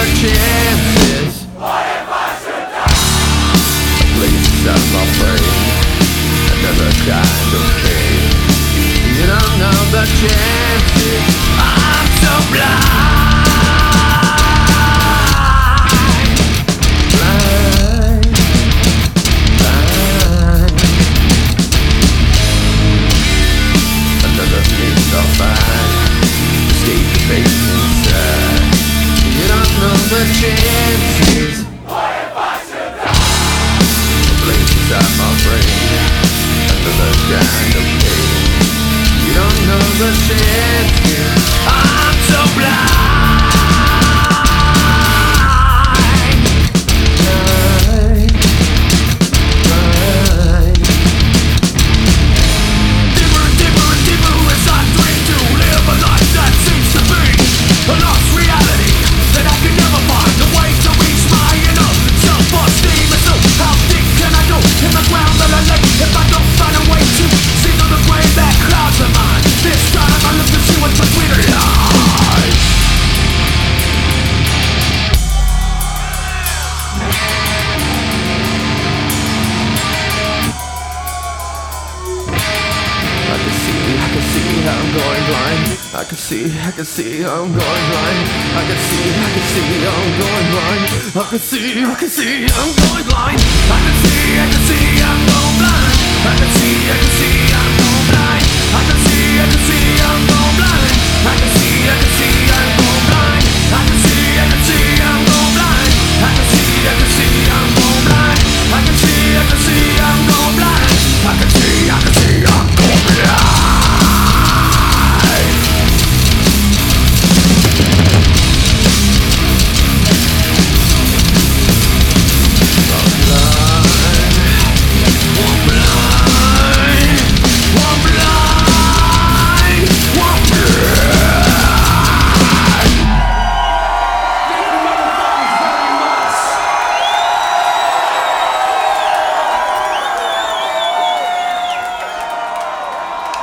chances. What if I should die? A place out of my brain, another kind of pain. You don't know the chances. I'm so blind, blind, blind. Another means I'll find. Escape the pain inside. You don't know the chances. What if I should die? A place inside my brain, another kind of pain. You don't know the chances. I'm so blind, blind, blind. Deeper and deeper and deeper as I dream to live a life that seems to be a lost reality, that I can never find a way to reach my inner self-esteem. And so how deep can I go in the ground that I lay if I don't find a way to see through the gray that clouds of mine? This time I look to see what's between our eyes. I can see how I'm going blind. I can see I'm going blind. I can see I'm going blind. I can see I'm going blind. I can see I'm going blind. I can see I'm going blind. I can see I'm going blind.